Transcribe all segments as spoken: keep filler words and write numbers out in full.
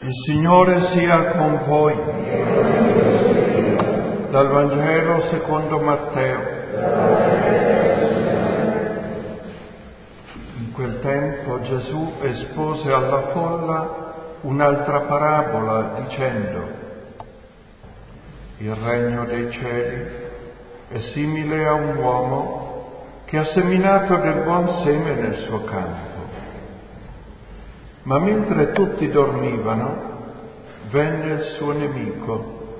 Il Signore sia con voi. Dal Vangelo secondo Matteo. In quel tempo Gesù espose alla folla un'altra parabola dicendo: il regno dei cieli è simile a un uomo che ha seminato del buon seme nel suo campo. Ma mentre tutti dormivano, venne il suo nemico,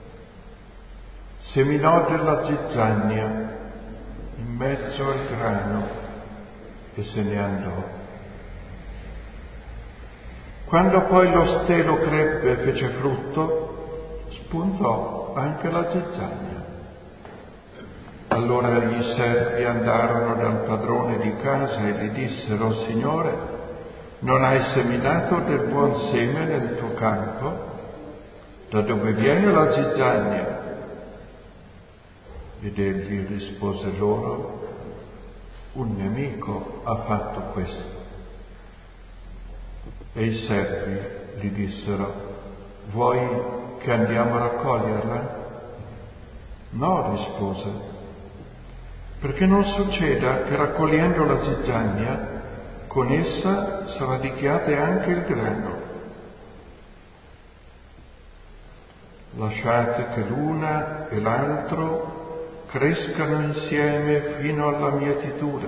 seminò della zizzania in mezzo al grano e se ne andò. Quando poi lo stelo crebbe e fece frutto, spuntò anche la zizzania. Allora gli servi andarono dal padrone di casa e gli dissero: Signore, non hai seminato del buon seme nel tuo campo? Da dove viene la zizzania? Ed egli rispose loro: un nemico ha fatto questo. E i servi gli dissero: vuoi che andiamo a raccoglierla? No, rispose, perché non succeda che raccogliendo la zizzania con essa sradichiate anche il grano. Lasciate che l'una e l'altro crescano insieme fino alla mietitura.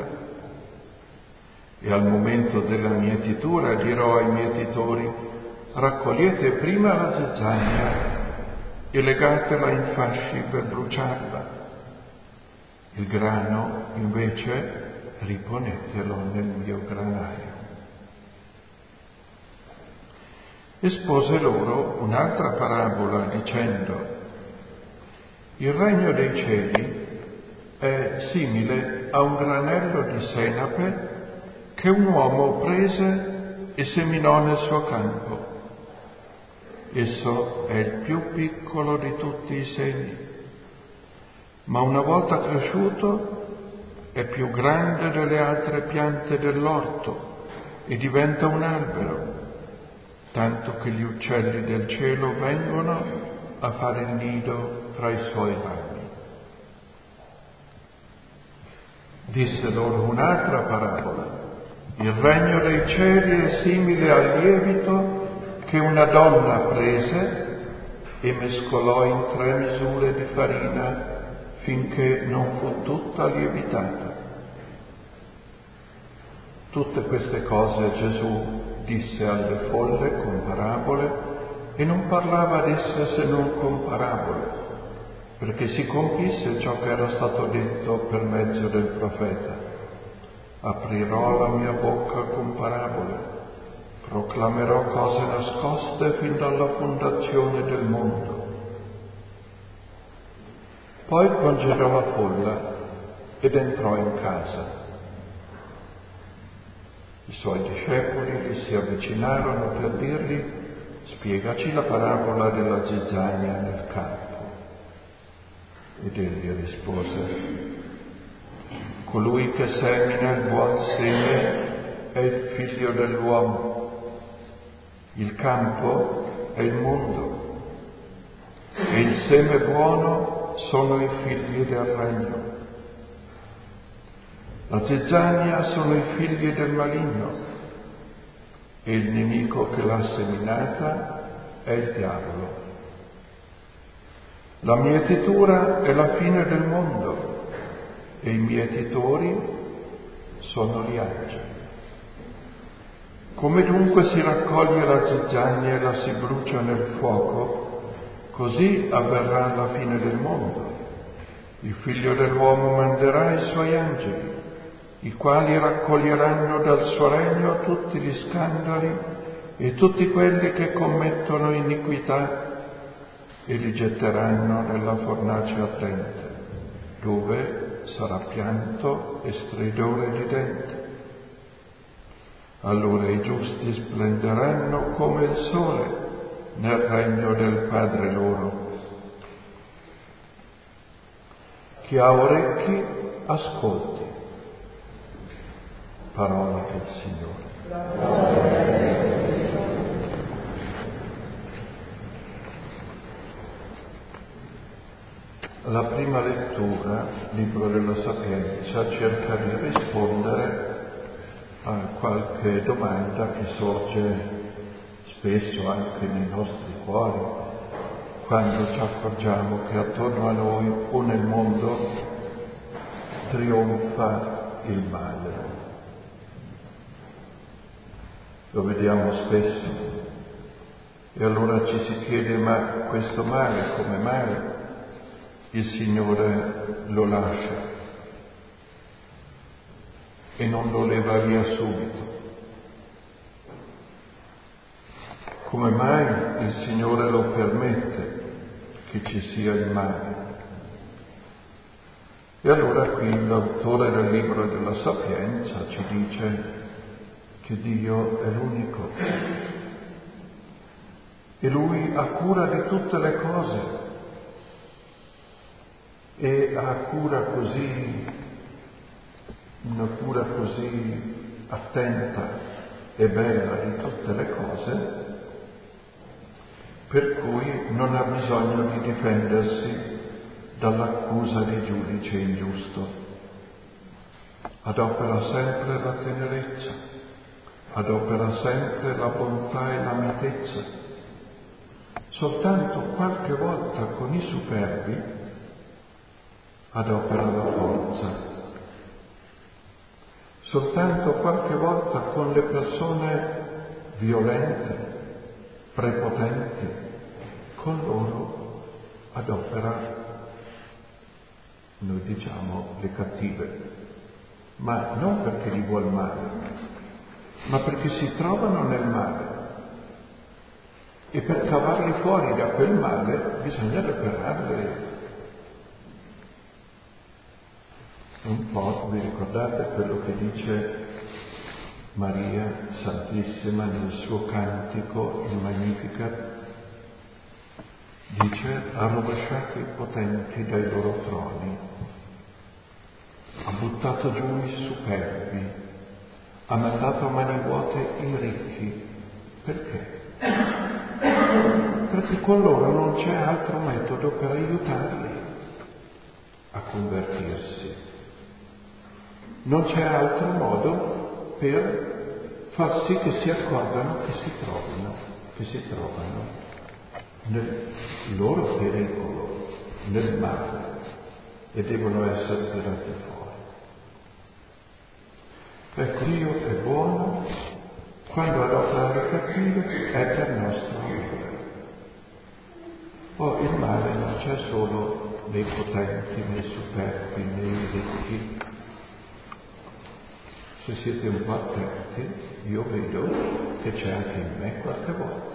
E al momento della mietitura dirò ai mietitori: raccogliete prima la zizzania e legatela in fasci per bruciarla. Il grano, invece, riponetelo nel mio granaio. Espose loro un'altra parabola dicendo: il regno dei cieli è simile a un granello di senape che un uomo prese e seminò nel suo campo. Esso è il più piccolo di tutti i semi, ma una volta cresciuto è più grande delle altre piante dell'orto e diventa un albero, tanto che gli uccelli del cielo vengono a fare il nido tra i suoi rami. Disse loro un'altra parabola: il regno dei cieli è simile al lievito che una donna prese e mescolò in tre misure di farina finché non fu tutta lievitata. Tutte queste cose Gesù disse alle folle con parabole e non parlava ad esse se non con parabole, perché si compisse ciò che era stato detto per mezzo del profeta: aprirò la mia bocca con parabole, proclamerò cose nascoste fin dalla fondazione del mondo. Poi congedò la folla ed entrò in casa. I suoi discepoli gli si avvicinarono per dirgli: spiegaci la parabola della zizzania nel campo. Ed egli rispose: colui che semina il buon seme è il figlio dell'uomo. Il campo è il mondo e il seme buono sono i figli del regno. La zizzania sono i figli del maligno e il nemico che l'ha seminata è il diavolo. La mietitura è la fine del mondo e i mietitori sono gli angeli. Come dunque si raccoglie la zizzania e la si brucia nel fuoco, così avverrà la fine del mondo. Il figlio dell'uomo manderà i suoi angeli, i quali raccoglieranno dal suo regno tutti gli scandali e tutti quelli che commettono iniquità e li getteranno nella fornace ardente, dove sarà pianto e stridore di denti. Allora i giusti splenderanno come il sole nel regno del Padre loro. Chi ha orecchi, ascolti. Parola del Signore. La prima lettura, libro della Sapienza, cerca di rispondere a qualche domanda che sorge spesso anche nei nostri cuori, quando ci accorgiamo che attorno a noi o nel mondo trionfa il male. Lo vediamo spesso e allora ci si chiede: ma questo male come mai il Signore lo lascia e non lo leva via subito? Come mai il Signore lo permette che ci sia il male? E allora qui l'autore del libro della Sapienza ci dice che Dio è l'unico e Lui ha cura di tutte le cose e ha cura così, una cura così attenta e bella di tutte le cose, per cui non ha bisogno di difendersi dall'accusa di giudice ingiusto. Adopera sempre la tenerezza, adopera sempre la bontà e la mitezza. Soltanto qualche volta con i superbi adopera la forza. Soltanto qualche volta con le persone violente, prepotenti, con loro adopera, noi diciamo, le cattive, ma non perché gli vuol male, ma perché si trovano nel male e per cavarli fuori da quel male bisogna reperarli. Un po', vi ricordate quello che dice Maria Santissima nel suo cantico, il Magnificat? Dice: ha rovesciato i potenti dai loro troni, ha buttato giù i superbi, ha mandato a mani vuote i ricchi. Perché? Perché con loro non c'è altro metodo per aiutarli a convertirsi. Non c'è altro modo per far sì che si accorgano che si trovino, che si trovano nel loro pericolo, nel male, e devono essere tirati fuori. Ecco, Dio è buono, quando adopera le cattive è per nostro amore. Poi il male non c'è solo nei potenti, nei superbi, nei ricchi. Se siete un po' attenti, io vedo che c'è anche in me qualche volta.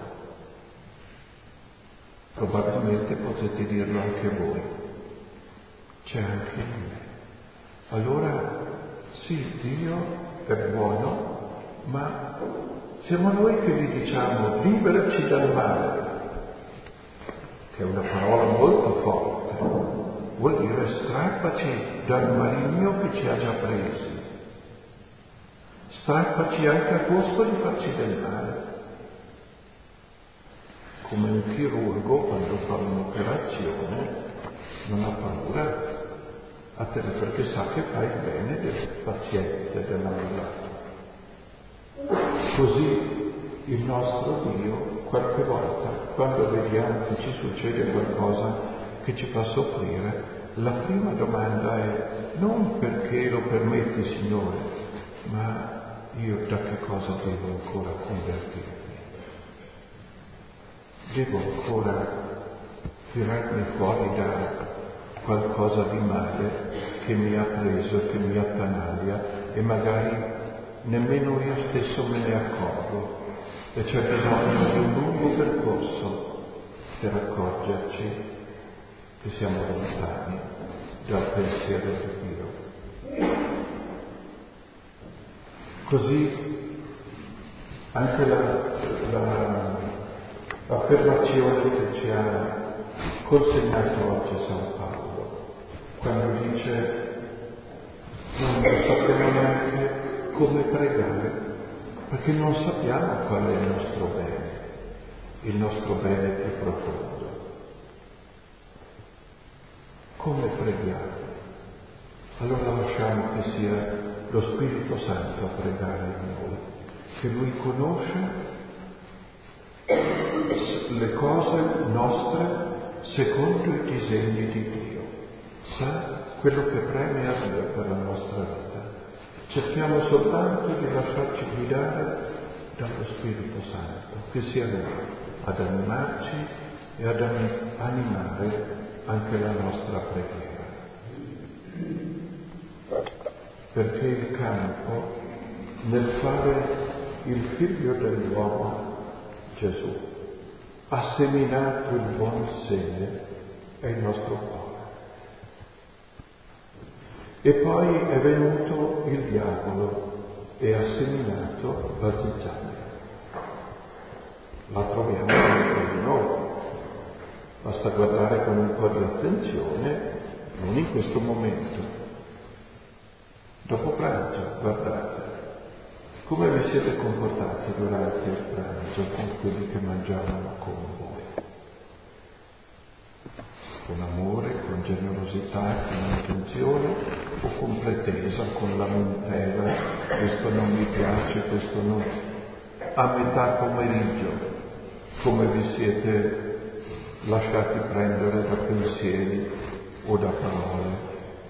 Probabilmente potete dirlo anche voi. C'è anche in me. Allora, sì, Dio è buono, ma siamo noi che gli diciamo: liberaci dal male, che è una parola molto forte. Vuol dire strappaci dal maligno che ci ha già presi. Strappaci anche a costo di farci del male. Come un chirurgo quando fa un'operazione non ha paura a te, perché sa che fa il bene del paziente, dell'ammalato. Così il nostro Dio, qualche volta, quando vediamo che ci succede qualcosa che ci fa soffrire, la prima domanda è: non perché lo permetti, Signore, ma io da che cosa devo ancora convertirmi? Devo ancora tirarmi fuori da qualcosa di male che mi ha preso, che mi attanaglia e magari nemmeno io stesso me ne accorgo, e c'è bisogno di un lungo percorso per accorgerci che siamo lontani dal pensiero di Dio. Così anche la, la, l'affermazione che ci ha consegnato oggi San Paolo, quando dice: non sappiamo neanche come pregare, perché non sappiamo qual è il nostro bene, il nostro bene più profondo. allora lasciamo che sia lo Spirito Santo a pregare in noi, che Lui conosce le cose nostre secondo i disegni di Dio, sa quello che preme a Dio per la nostra vita. Cerchiamo soltanto di lasciarci guidare dallo Spirito Santo, che sia Lui ad animarci e ad animare anche la nostra preghiera. Perché il campo, nel fare il figlio dell'uomo, Gesù, ha seminato il buon seme e il nostro cuore. E poi è venuto il diavolo e ha seminato la zizzania. La troviamo dentro di noi. Basta guardare con un po' di attenzione, non in questo momento. Dopo pranzo, guardate, come vi siete comportati durante il pranzo con quelli che mangiavano con voi? Con amore, con generosità, con attenzione o con pretesa, con lamentela, questo non mi piace, questo non. A metà pomeriggio, come vi siete lasciati prendere da pensieri o da parole?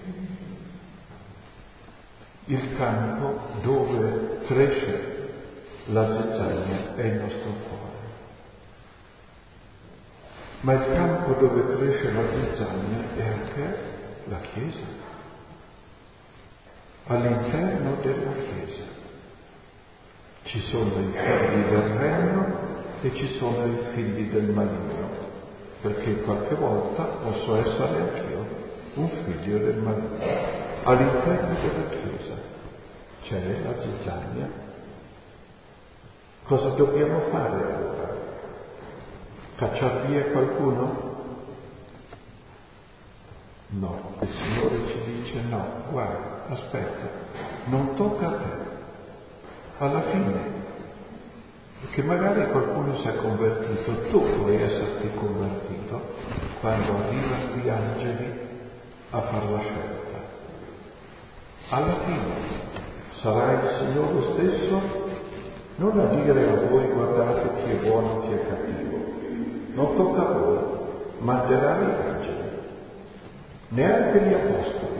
Il campo dove cresce la zizzania è il nostro cuore. Ma il campo dove cresce la zizzania è anche la Chiesa, all'interno della Chiesa. Ci sono i figli del regno e ci sono i figli del maligno, perché qualche volta posso essere anch'io un figlio del maligno. All'interno della Chiesa c'è la zizzania. Cosa dobbiamo fare allora? Cacciar via qualcuno? No, il Signore ci dice no, guarda, aspetta, non tocca a te. Alla fine, perché magari qualcuno si è convertito, tu puoi esserti convertito quando arrivano gli angeli a fare la scelta. Alla fine sarà il Signore stesso non a dire a voi guardate chi è buono, chi è cattivo. Non tocca a voi, manderà gli angeli, neanche gli apostoli.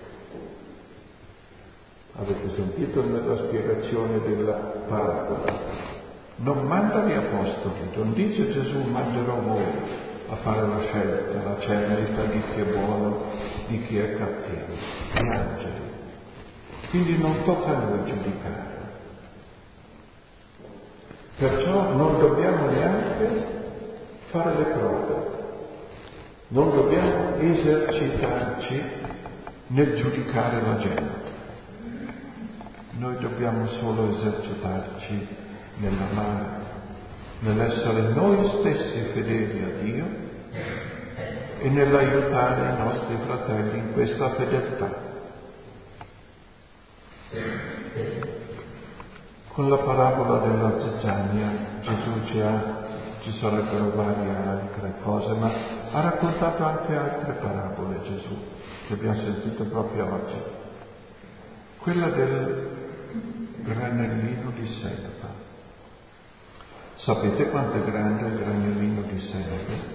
Avete sentito nella spiegazione della parabola? Non manda gli apostoli, non dice Gesù manderò voi a fare la scelta, la cernita di chi è buono, di chi è cattivo, gli angeli. Quindi non tocca a noi giudicare. Perciò non dobbiamo neanche fare le prove, non dobbiamo esercitarci nel giudicare la gente. Noi dobbiamo solo esercitarci nell'amare, nell'essere noi stessi fedeli a Dio e nell'aiutare i nostri fratelli in questa fedeltà. Con la parabola della zizzania Gesù ci ha, ci sarebbero varie altre cose, ma ha raccontato anche altre parabole Gesù, che abbiamo sentito proprio oggi. Quella del granellino di selva. Sapete quanto è grande il granellino di selva?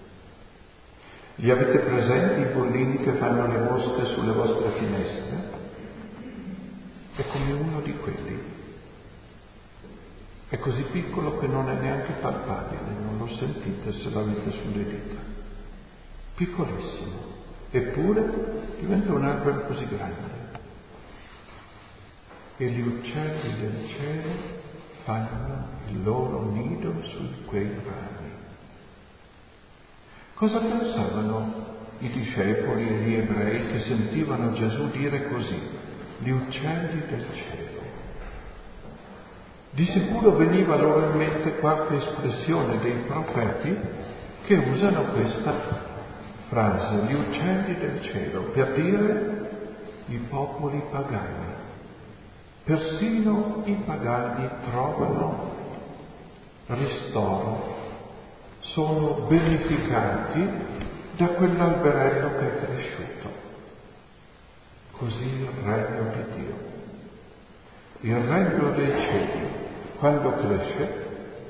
Li avete presenti i bollini che fanno le mosche sulle vostre finestre? È come uno di quelli. È così piccolo che non è neanche palpabile, non lo sentite se l'avete sulle dita. Piccolissimo, eppure diventa un albero così grande. E gli uccelli del cielo fanno il loro nido su quei rami. Cosa pensavano i discepoli e gli ebrei che sentivano Gesù dire così? Gli uccelli del cielo. Di sicuro veniva loro in mente qualche espressione dei profeti che usano questa frase, gli uccelli del cielo, per dire i popoli pagani. Persino i pagani trovano ristoro, sono beneficati da quell'alberello che è cresciuto. così il regno di Dio. Il regno dei cieli, quando cresce,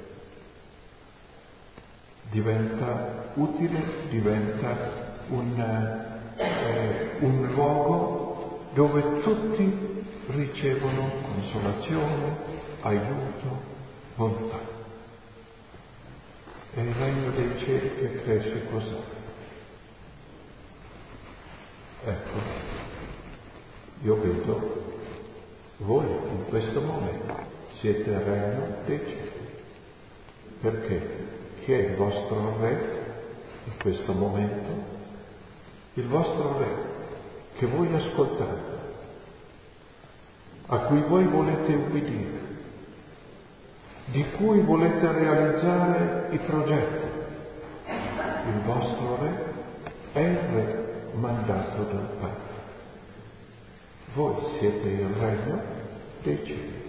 diventa utile, diventa un, eh, un luogo dove tutti ricevono consolazione, aiuto, bontà. È il regno dei cieli che cresce così. Ecco, io vedo voi in questo momento siete il regno dei cieli. Perché? Chi è il vostro re in questo momento? Il vostro re che voi ascoltate, a cui voi volete ubbidire, di cui volete realizzare i progetti. Il vostro re è il re mandato dal Padre. Voi siete il regno dei cieli.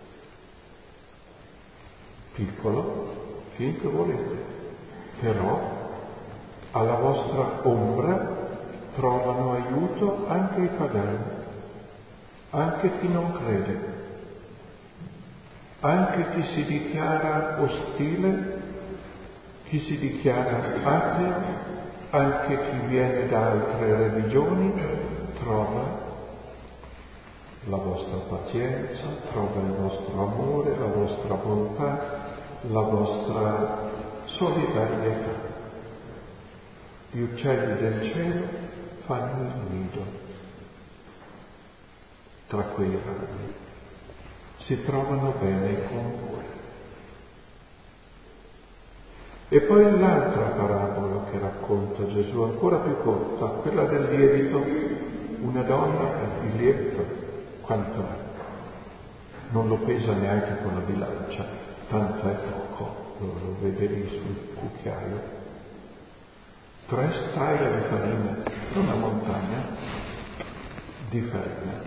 Piccolo finché volete, però alla vostra ombra trovano aiuto anche i pagani, anche chi non crede, anche chi si dichiara ostile, chi si dichiara ateo, anche chi viene da altre religioni, trova la vostra pazienza, trova il vostro amore, la vostra bontà, la vostra solidarietà. Gli uccelli del cielo fanno il nido tra quei rami, si trovano bene con voi. E poi l'altra parabola che racconta Gesù, ancora più corta, quella del lievito. Una donna, il lievito, quanto è? Non lo pesa neanche con la bilancia, tanto è poco, lo, lo vede lì sul cucchiaio. Tre staglie di farina, una montagna di farina.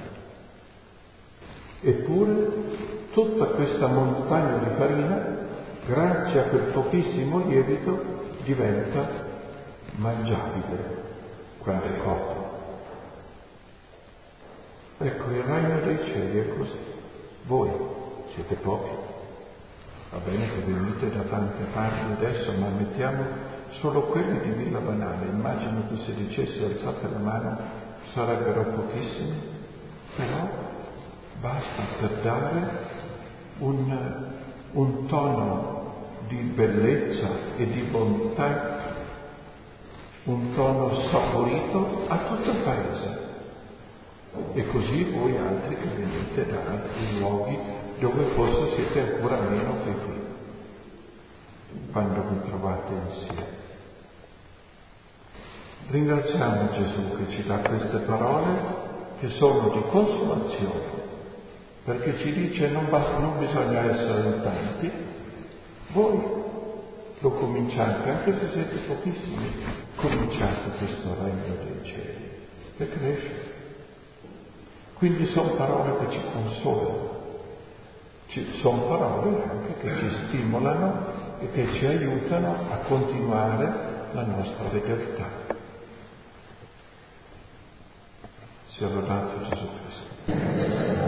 Eppure tutta questa montagna di farina, grazie a quel pochissimo lievito, diventa mangiabile quando è cotto. Ecco, il regno dei cieli è così. Voi siete pochi. Va bene che venite da tante parti adesso, ma mettiamo solo quelli di Villa Banale. Immagino che se dicessi alzate la mano sarebbero pochissimi, però basta per dare un, un tono di bellezza e di bontà, un tono saporito a tutto il paese. E così voi altri che venite da altri luoghi dove forse siete ancora meno che qui, quando vi trovate insieme. Ringraziamo Gesù che ci dà queste parole che sono di consolazione, perché ci dice non, basta, non bisogna essere in tanti, voi lo cominciate, anche se siete pochissimi, cominciate questo regno dei cieli e cresce. Quindi sono parole che ci consolano, sono parole anche che ci stimolano e che ci aiutano a continuare la nostra fedeltà. Sia lodato Gesù Cristo.